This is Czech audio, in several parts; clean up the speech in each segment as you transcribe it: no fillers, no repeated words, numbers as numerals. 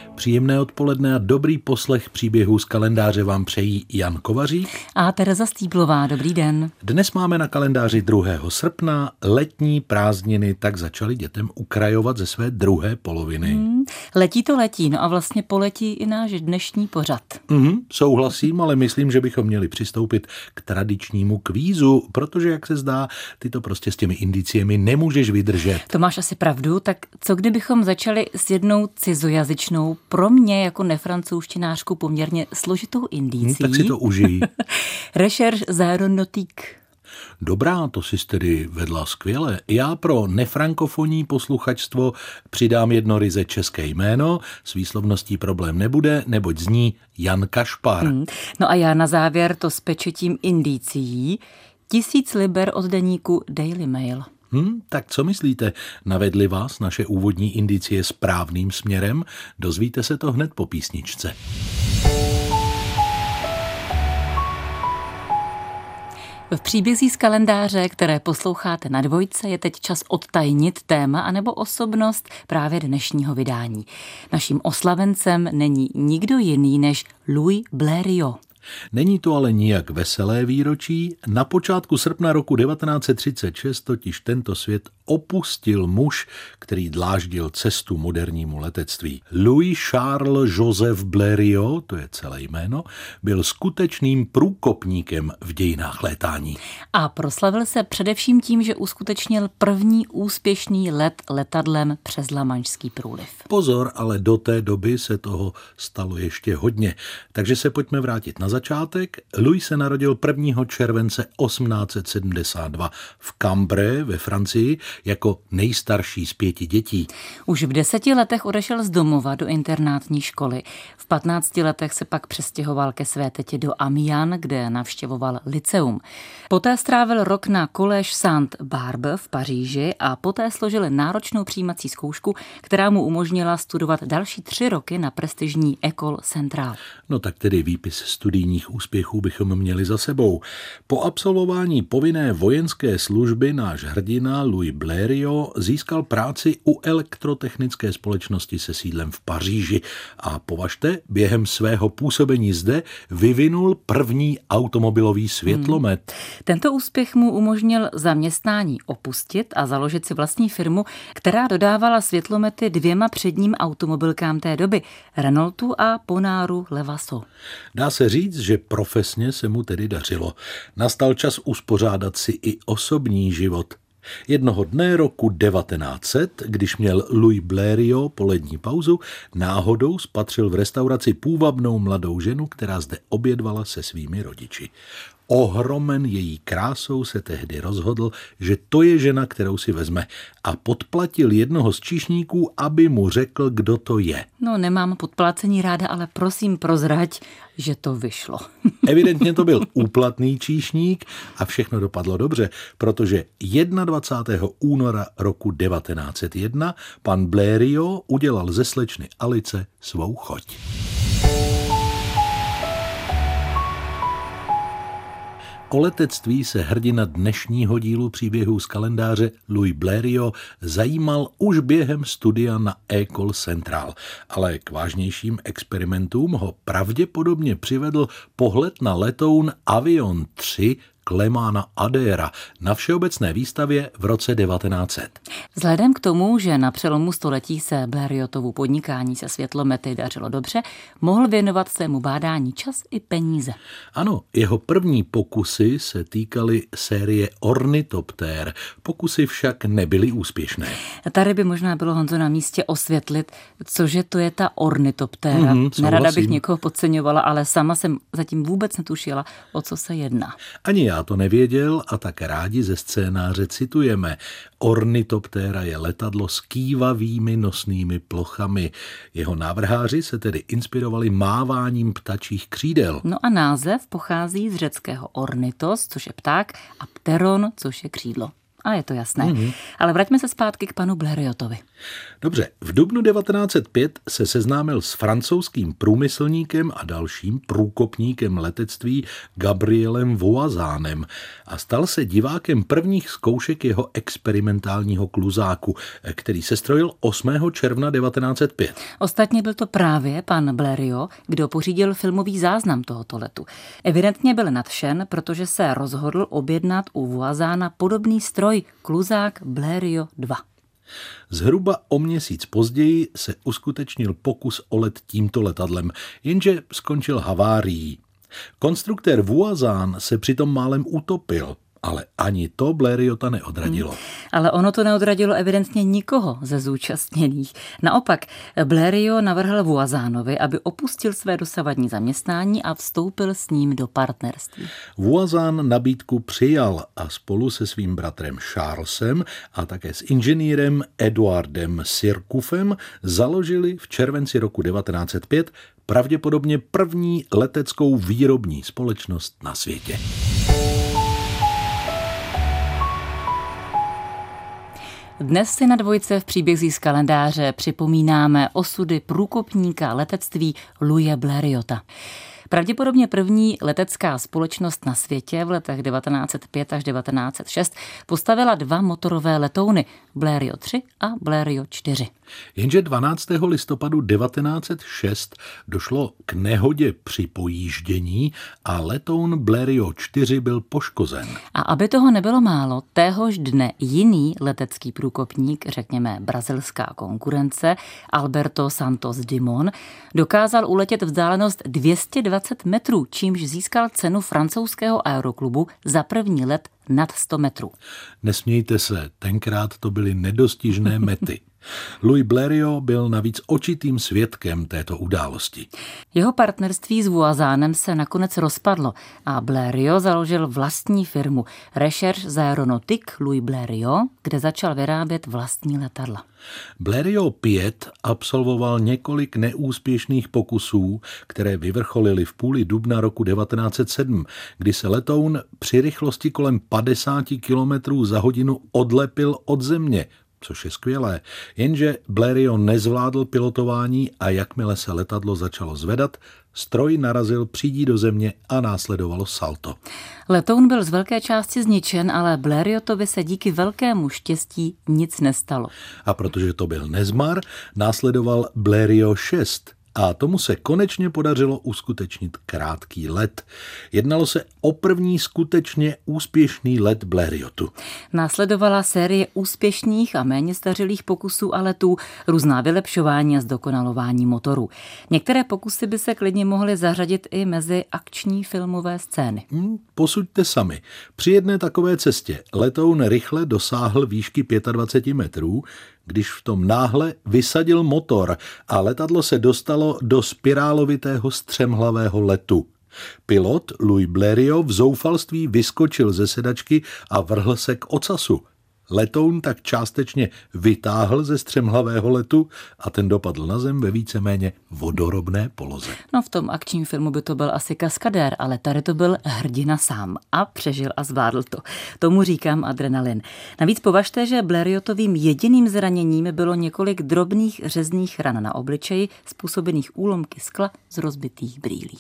Příjemné odpoledne a dobrý poslech příběhů z kalendáře vám přejí Jan Kovařík a Tereza Stýblová. Dobrý den. Dnes máme na kalendáři 2. srpna, letní prázdniny, tak začali dětem ukrajovat ze své druhé poloviny. Letí to letí, no a vlastně poletí i náš dnešní pořad. Souhlasím, ale myslím, že bychom měli přistoupit k tradičnímu kvízu, protože, jak se zdá, ty to prostě s těmi indiciemi nemůžeš vydržet. To máš asi pravdu, tak co kdybychom začali s jednou cizojazyčnou, pro mě jako nefrancouzštinářku poměrně složitou indicí. Tak si to užij. Recherche aéronautique. Dobrá, to jsi tedy vedla skvěle. Já pro nefrankofonní posluchačstvo přidám jedno ryze české jméno, s výslovností problém nebude, neboť zní Jan Kašpar. No a já na závěr to s pečetím indicií 1000 liber od deníku Daily Mail. Tak co myslíte? Navedly vás naše úvodní indicie správným směrem? Dozvíte se to hned po písničce. V příbězích z kalendáře, které posloucháte na Dvojce, je teď čas odtajnit téma anebo osobnost právě dnešního vydání. Naším oslavencem není nikdo jiný než Louis Blériot. Není to ale nijak veselé výročí. Na počátku srpna roku 1936 totiž tento svět opustil muž, který dláždil cestu modernímu letectví. Louis Charles Joseph Blériot, to je celé jméno, byl skutečným průkopníkem v dějinách létání. A proslavil se především tím, že uskutečnil první úspěšný let letadlem přes Lamanšský průliv. Pozor, ale do té doby se toho stalo ještě hodně. Takže se pojďme vrátit na začátek. Louis se narodil 1. července 1872 v Cambrai ve Francii jako nejstarší z 5 dětí. Už v 10 letech odešel z domova do internátní školy. V 15 letech se pak přestěhoval ke své tetě do Amiens, kde navštěvoval lyceum. Poté strávil rok na Collège Sainte-Barbe v Paříži a poté složil náročnou přijímací zkoušku, která mu umožnila studovat další 3 roky na prestižní École Centrale. No tak tedy výpis studijních úspěchů bychom měli za sebou. Po absolvování povinné vojenské služby náš hrdina Louis Blériot získal práci u elektrotechnické společnosti se sídlem v Paříži a považte, během svého působení zde vyvinul první automobilový světlomet. Tento úspěch mu umožnil zaměstnání opustit a založit si vlastní firmu, která dodávala světlomety 2 předním automobilkám té doby, Renaultu a Ponaru Levasso. Dá se říct, že profesně se mu tedy dařilo. Nastal čas uspořádat si i osobní život. Jednoho dne roku 1900, když měl Louis Blériot polední pauzu, náhodou spatřil v restauraci půvabnou mladou ženu, která zde obědvala se svými rodiči. Ohromen její krásou se tehdy rozhodl, že to je žena, kterou si vezme, a podplatil jednoho z číšníků, aby mu řekl, kdo to je. No, nemám podplacení ráda, ale prosím prozrať, že to vyšlo. Evidentně to byl úplatný číšník a všechno dopadlo dobře, protože 21. února roku 1901 pan Blériot udělal ze slečny Alice svou choť. O letectví se hrdina dnešního dílu příběhů z kalendáře Louis Blériot zajímal už během studia na École Centrale, ale k vážnějším experimentům ho pravděpodobně přivedl pohled na letoun Avion 3 Clémena Adéra na všeobecné výstavě v roce 1900. Vzhledem k tomu, že na přelomu století se Blériotovu podnikání se světlomety dařilo dobře, mohl věnovat svému bádání čas i peníze. Ano, jeho první pokusy se týkaly série Ornitoptér. Pokusy však nebyly úspěšné. Tady by možná bylo, Honzo, na místě osvětlit, cože to je ta ornitoptéra. Nerada bych někoho podceňovala, ale sama jsem zatím vůbec netušila, o co se jedná. Ani já to nevěděl a tak rádi ze scénáře citujeme. Ornitoptéra je letadlo s kývavými nosnými plochami. Jeho návrháři se tedy inspirovali máváním ptačích křídel. No a název pochází z řeckého ornitos, což je pták, a pteron, což je křídlo. A je to jasné. Ale vraťme se zpátky k panu Blériotovi. Dobře, v dubnu 1905 se seznámil s francouzským průmyslníkem a dalším průkopníkem letectví Gabrielem Voisánem a stal se divákem prvních zkoušek jeho experimentálního kluzáku, který se strojil 8. června 1905. Ostatně byl to právě pan Blériot, kdo pořídil filmový záznam tohoto letu. Evidentně byl nadšen, protože se rozhodl objednat u Voisána podobný stroj, kluzák Blériot 2. Zhruba o měsíc později se uskutečnil pokus o let tímto letadlem, jenže skončil havárií. Konstruktér Voisin se přitom málem utopil, ale ani to Blériota neodradilo. Ale ono to neodradilo evidentně nikoho ze zúčastněných. Naopak, Blériot navrhl Voisánovi, aby opustil své dosavadní zaměstnání a vstoupil s ním do partnerství. Voisin nabídku přijal a spolu se svým bratrem Charlesem a také s inženýrem Eduardem Sirkufem založili v červenci roku 1905 pravděpodobně první leteckou výrobní společnost na světě. Dnes si na Dvojce v příbězích z kalendáře připomínáme osudy průkopníka letectví Louise Blériota. Pravděpodobně první letecká společnost na světě v letech 1905 až 1906 postavila 2 motorové letouny, Blériot 3 a Blériot 4. Jenže 12. listopadu 1906 došlo k nehodě při pojíždění a letoun Blériot 4 byl poškozen. A aby toho nebylo málo, téhož dne jiný letecký průkopník, řekněme brazilská konkurence, Alberto Santos Dumont, dokázal uletět vzdálenost 220 metrů, čímž získal cenu francouzského aeroklubu za první let nad 100 metrů. Nesmějte se, tenkrát to byly nedostižné mety. Louis Blériot byl navíc očitým svědkem této události. Jeho partnerství s Voisánem se nakonec rozpadlo a Blériot založil vlastní firmu Recherche Aéronautique Louis Blériot, kde začal vyrábět vlastní letadla. Blériot 5 absolvoval několik neúspěšných pokusů, které vyvrcholily v půli dubna roku 1907, kdy se letoun při rychlosti kolem 50 km za hodinu odlepil od země, což je skvělé, jenže Blériot nezvládl pilotování a jakmile se letadlo začalo zvedat, stroj narazil přídí do země a následovalo salto. Letoun byl z velké části zničen, ale Blériotovi se díky velkému štěstí nic nestalo. A protože to byl nezmar, následoval Blériot 6. A tomu se konečně podařilo uskutečnit krátký let. Jednalo se o první skutečně úspěšný let Blériotu. Následovala série úspěšných a méně zdařilých pokusů a letů, různá vylepšování a zdokonalování motorů. Některé pokusy by se klidně mohly zařadit i mezi akční filmové scény. Posuďte sami. Při jedné takové cestě letoun rychle dosáhl výšky 25 metrů, když v tom náhle vysadil motor a letadlo se dostalo do spirálovitého střemhlavého letu. Pilot Louis Blériot v zoufalství vyskočil ze sedačky a vrhl se k ocasu. Letoun tak částečně vytáhl ze střemhlavého letu a ten dopadl na zem ve víceméně vodorobné poloze. No v tom akčním filmu by to byl asi kaskadér, ale tady to byl hrdina sám a přežil a zvládl to. Tomu říkám adrenalin. Navíc považte, že Blériotovým jediným zraněním bylo několik drobných řezných ran na obličeji způsobených úlomky skla z rozbitých brýlí.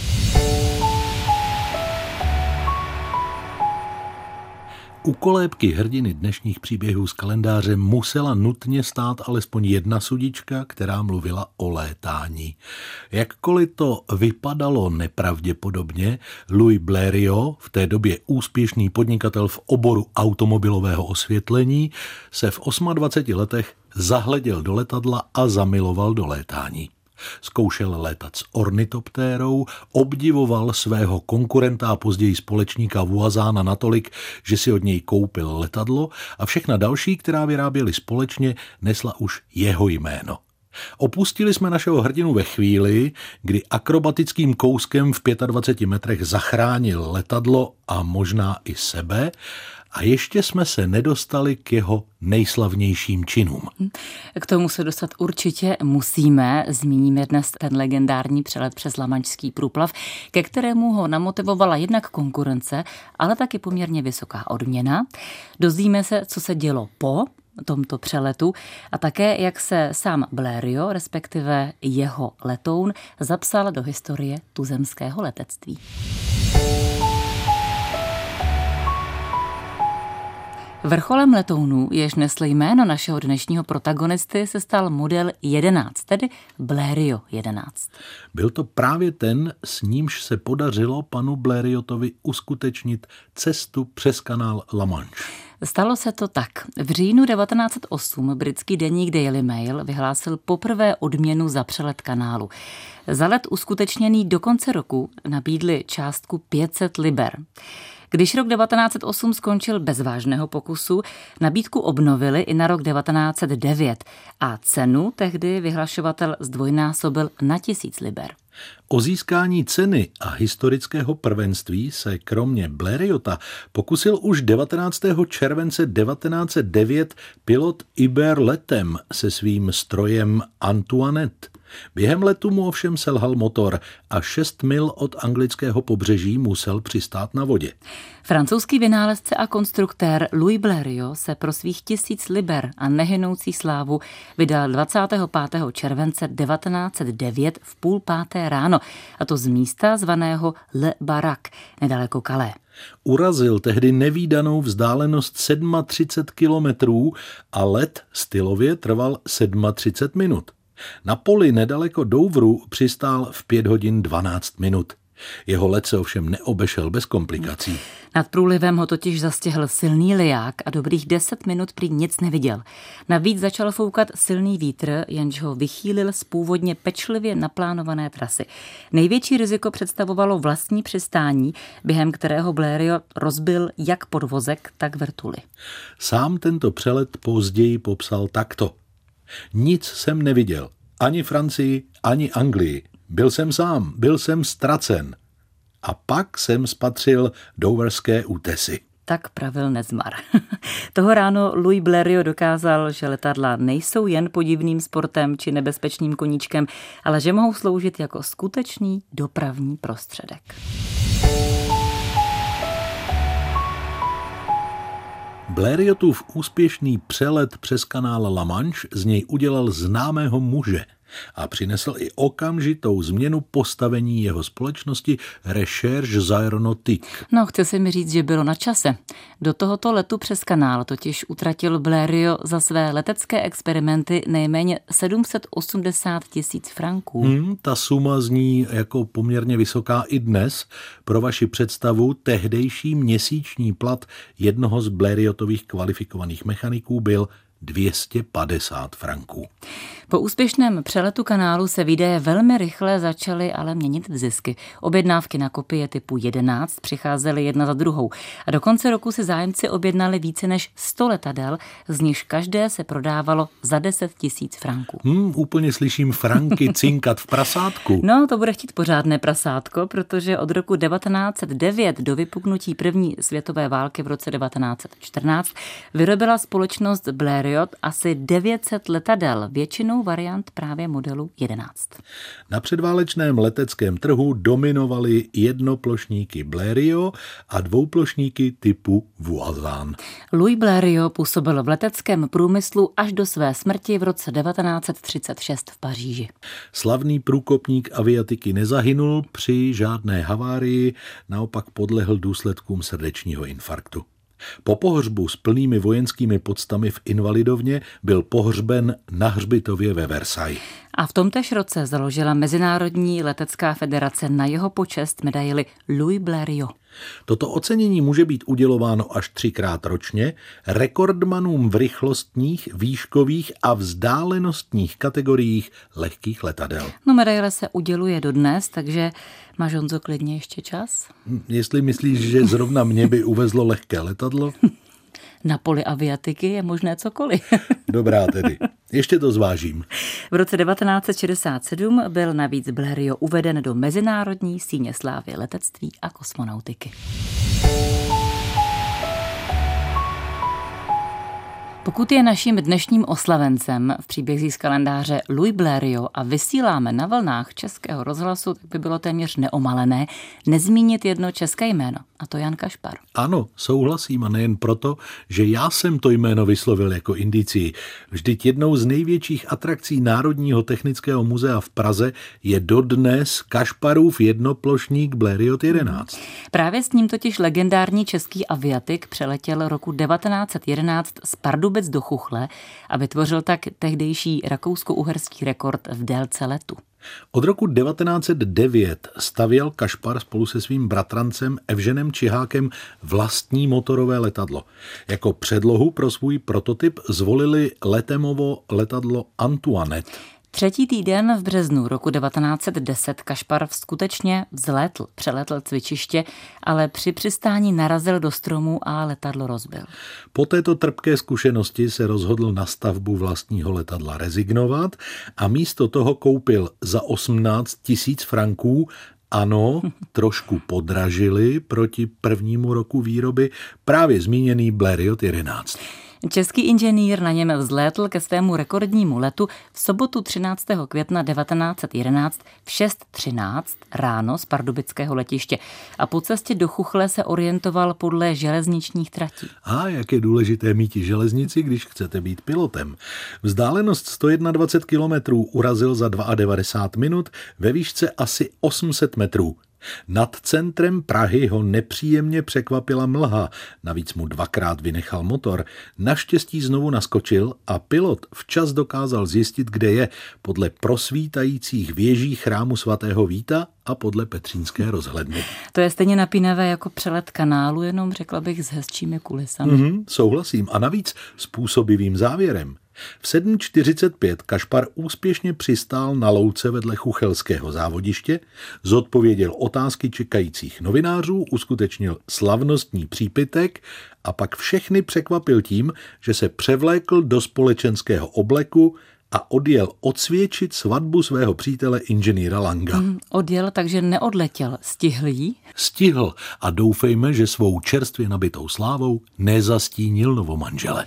U kolébky hrdiny dnešních příběhů z kalendáře musela nutně stát alespoň jedna sudička, která mluvila o létání. Jakkoliv to vypadalo nepravděpodobně, Louis Blériot, v té době úspěšný podnikatel v oboru automobilového osvětlení, se v 28 letech zahleděl do letadla a zamiloval do létání. Zkoušel létat s ornitoptérou, obdivoval svého konkurenta a později společníka Voisina natolik, že si od něj koupil letadlo a všechna další, která vyráběli společně, nesla už jeho jméno. Opustili jsme našeho hrdinu ve chvíli, kdy akrobatickým kouskem v 25 metrech zachránil letadlo a možná i sebe, a ještě jsme se nedostali k jeho nejslavnějším činům. K tomu se dostat určitě musíme. Zmíníme dnes ten legendární přelet přes Lamanšský průplav, ke kterému ho namotivovala jednak konkurence, ale taky poměrně vysoká odměna. Dozvíme se, co se dělo po tomto přeletu a také, jak se sám Blériot, respektive jeho letoun, zapsal do historie tuzemského letectví. Vrcholem letounů, jež nesl jméno našeho dnešního protagonisty, se stal model 11, tedy Blériot 11. Byl to právě ten, s nímž se podařilo panu Blériotovi uskutečnit cestu přes kanál La Manche. Stalo se to tak. V říjnu 1908 britský deník Daily Mail vyhlásil poprvé odměnu za přelet kanálu. Za let uskutečněný do konce roku nabídli částku 500 liber. Když rok 1908 skončil bez vážného pokusu, nabídku obnovili i na rok 1909 a cenu tehdy vyhlašovatel zdvojnásobil na 1000 liber. O získání ceny a historického prvenství se kromě Blériota pokusil už 19. července 1909 pilot Hubert Letem se svým strojem Antoinette. Během letu mu ovšem selhal motor a 6 mil od anglického pobřeží musel přistát na vodě. Francouzský vynálezce a konstruktér Louis Blériot se pro svých 1000 liber a nehynoucí slávu vydal 25. července 1909 v 4:30 ráno, a to z místa zvaného Le Barak, nedaleko Calais. Urazil tehdy nevídanou vzdálenost 37 kilometrů a let stylově trval 37 minut. Na poli nedaleko Douvru přistál v 5 hodin 12 minut. Jeho let se ovšem neobešel bez komplikací. Nad průlivem ho totiž zastihl silný liják a dobrých 10 minut prý nic neviděl. Navíc začal foukat silný vítr, jenž ho vychýlil z původně pečlivě naplánované trasy. Největší riziko představovalo vlastní přistání, během kterého Blériot rozbil jak podvozek, tak vrtuli. Sám tento přelet později popsal takto. Nic jsem neviděl, ani Francii, ani Anglii. Byl jsem sám, byl jsem ztracen. A pak jsem spatřil douverské útesy. Tak pravil Nezmar. Toho ráno Louis Blériot dokázal, že letadla nejsou jen podivným sportem či nebezpečným koníčkem, ale že mohou sloužit jako skutečný dopravní prostředek. Blériotův úspěšný přelet přes kanál La Manche z něj udělal známého muže a přinesl i okamžitou změnu postavení jeho společnosti Recherches Aéronautiques. No, chce se mi říct, že bylo na čase. Do tohoto letu přes kanál totiž utratil Blériot za své letecké experimenty nejméně 780 000 franků. Ta suma zní jako poměrně vysoká i dnes. Pro vaši představu, tehdejší měsíční plat jednoho z Blériotových kvalifikovaných mechaniků byl 250 franků. Po úspěšném přeletu kanálu se výdaje velmi rychle začaly ale měnit v zisky. Objednávky na kopie typu 11 přicházely jedna za druhou a do konce roku si zájemci objednali více než 100 letadel, z nichž každé se prodávalo za 10 000 franků. Úplně slyším franky cinkat v prasátku. No, to bude chtít pořádné prasátko, protože od roku 1909 do vypuknutí první světové války v roce 1914 vyrobila společnost Blériot asi 900 letadel, většinou variant právě modelu 11. Na předválečném leteckém trhu dominovaly jednoplošníky Blériot a dvouplošníky typu Voisin. Louis Blériot působil v leteckém průmyslu až do své smrti v roce 1936 v Paříži. Slavný průkopník aviatiky nezahynul při žádné havárii, naopak podlehl důsledkům srdečního infarktu. Po pohřbu s plnými vojenskými poctami v Invalidovně byl pohřben na hřbitově ve Versailles. A v tomtéž roce založila Mezinárodní letecká federace na jeho počest medaili Louis Blériot. Toto ocenění může být udělováno až 3krát ročně rekordmanům v rychlostních, výškových a vzdálenostních kategoriích lehkých letadel. No, medaile se uděluje dodnes, takže máš, Honzo, klidně ještě čas? Jestli myslíš, že zrovna mě by uvezlo lehké letadlo? Na poli aviatiky je možné cokoliv. Dobrá tedy. Ještě to zvážím. V roce 1967 byl navíc Blériot uveden do Mezinárodní síně slávy letectví a kosmonautiky. Pokud je naším dnešním oslavencem v příbězích z kalendáře Louis Blériot a vysíláme na vlnách Českého rozhlasu, tak by bylo téměř neomalené nezmínit jedno české jméno, a to Jan Kašpar. Ano, souhlasím, a nejen proto, že já jsem to jméno vyslovil jako indicii. Vždyť jednou z největších atrakcí Národního technického muzea v Praze je dodnes Kašparův jednoplošník Blériot 11. Právě s ním totiž legendární český aviatik přeletěl roku 1911 z Pardubic do Chuchle a vytvořil tak tehdejší rakousko-uherský rekord v délce letu. Od roku 1909 stavěl Kašpar spolu se svým bratrancem Evženem Čihákem vlastní motorové letadlo. Jako předlohu pro svůj prototyp zvolili Letemovo letadlo Antoinette. Třetí týden v březnu roku 1910 Kašpar skutečně vzlétl, přeletl cvičiště, ale při přistání narazil do stromu a letadlo rozbil. Po této trpké zkušenosti se rozhodl na stavbu vlastního letadla rezignovat a místo toho koupil za 18 000 franků, ano, trošku podražili proti prvnímu roku výroby, právě zmíněný Blériot 11. Český inženýr na něm vzlétl ke svému rekordnímu letu v sobotu 13. května 1911 v 6:13 ráno z pardubického letiště a po cestě do Chuchle se orientoval podle železničních tratí. A jak je důležité mít železnici, když chcete být pilotem. Vzdálenost 121 kilometrů urazil za 92 minut ve výšce asi 800 metrů. Nad centrem Prahy ho nepříjemně překvapila mlha, navíc mu dvakrát vynechal motor. Naštěstí znovu naskočil a pilot včas dokázal zjistit, kde je, podle prosvítajících věží chrámu svatého Víta a podle Petřínské rozhledny. To je stejně napínavé jako přelet kanálu, jenom řekla bych s hezčími kulisami. Souhlasím, a navíc s působivým závěrem. V 7:45 Kašpar úspěšně přistál na louce vedle chuchelského závodiště, zodpověděl otázky čekajících novinářů, uskutečnil slavnostní přípitek a pak všechny překvapil tím, že se převlékl do společenského obleku a odjel odsvědčit svatbu svého přítele inženýra Langa. Odjel, takže neodletěl. Stihl jí? Stihl a doufejme, že svou čerstvě nabitou slávou nezastínil novomanžele.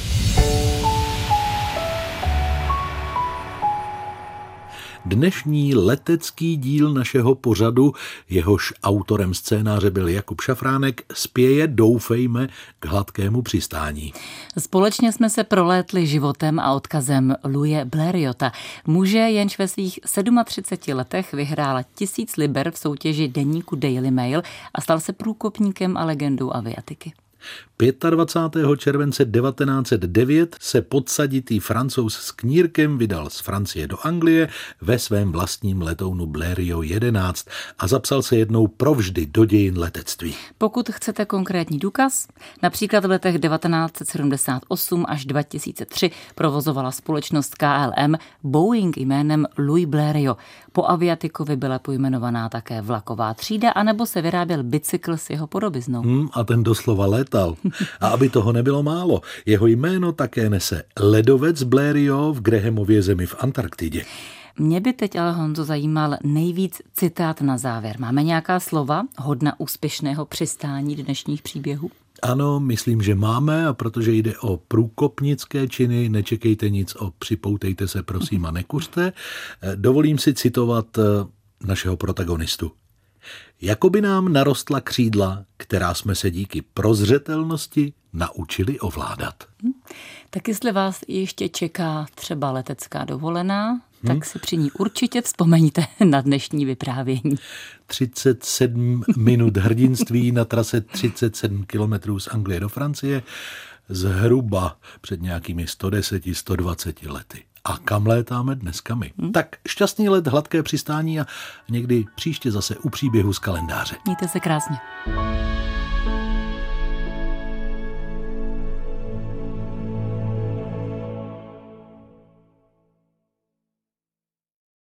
Dnešní letecký díl našeho pořadu, jehož autorem scénáře byl Jakub Šafránek, spěje, doufejme, k hladkému přistání. Společně jsme se prolétli životem a odkazem Louise Blériota. Muže, jenž ve svých 37 letech vyhrál 1000 liber v soutěži deníku Daily Mail a stal se průkopníkem a legendou aviatiky. 25. července 1909 se podsaditý Francouz s knírkem vydal z Francie do Anglie ve svém vlastním letounu Blériot 11 a zapsal se jednou provždy do dějin letectví. Pokud chcete konkrétní důkaz, například v letech 1978 až 2003 provozovala společnost KLM Boeing jménem Louis Blériot. Po aviatikovi byla pojmenovaná také vlaková třída, anebo se vyráběl bicykl s jeho podobiznou. A ten doslova létal. A aby toho nebylo málo, jeho jméno také nese ledovec Blériot v Grahamově zemi v Antarktidě. Mě by teď ale, Honzo, zajímal nejvíc citát na závěr. Máme nějaká slova hodna úspěšného přistání dnešních příběhů? Ano, myslím, že máme, a protože jde o průkopnické činy, nečekejte nic o připoutejte se, prosím, a nekuřte. Dovolím si citovat našeho protagonistu. Jakoby nám narostla křídla, která jsme se díky prozřetelnosti naučili ovládat. Tak jestli vás ještě čeká třeba letecká dovolená, tak si při ní určitě vzpomeňte na dnešní vyprávění. 37 minut hrdinství na trase 37 kilometrů z Anglie do Francie, zhruba před nějakými 110-120 lety. A kam létáme dneska my? Tak šťastný let, hladké přistání a někdy příště zase u příběhu z kalendáře. Mějte se krásně.